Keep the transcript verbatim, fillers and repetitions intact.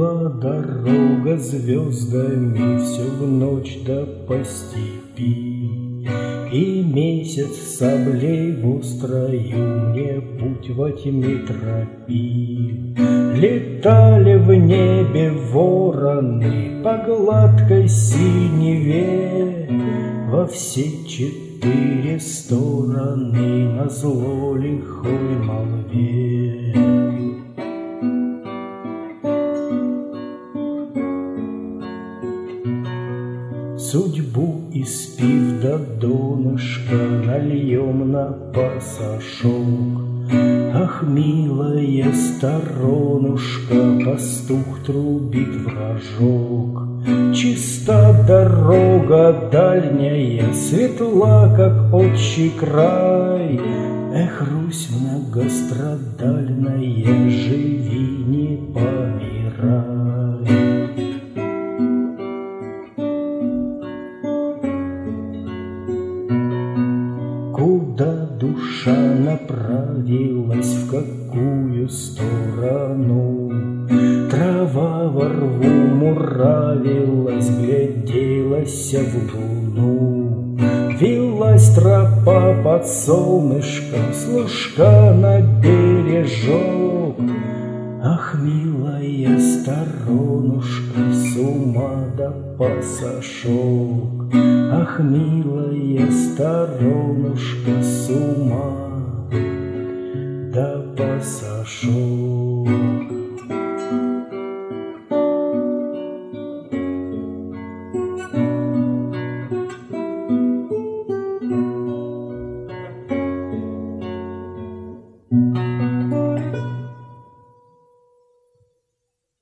Была дорога звездами всю в ночь да по степи, и месяц саблей в строю мне путь во тьме тропи. Летали в небе вороны по гладкой синеве во все четыре стороны назло лихой молве. Судьбу испив до донышка нальем на пасашок. Ах, милая сторонушка, пастух трубит в рожок. Чиста дорога дальняя, светла, как отчий край. Эх, Русь многострадальная, живи, не помирай. Куда душа направилась, в какую сторону? Трава во рву муравилась, гляделась в луну. Вилась тропа под солнышком, служка на бережок. Ах, милая сторонушка, с ума да пасашок. Ах, милая сторонушка, с ума да пасашок.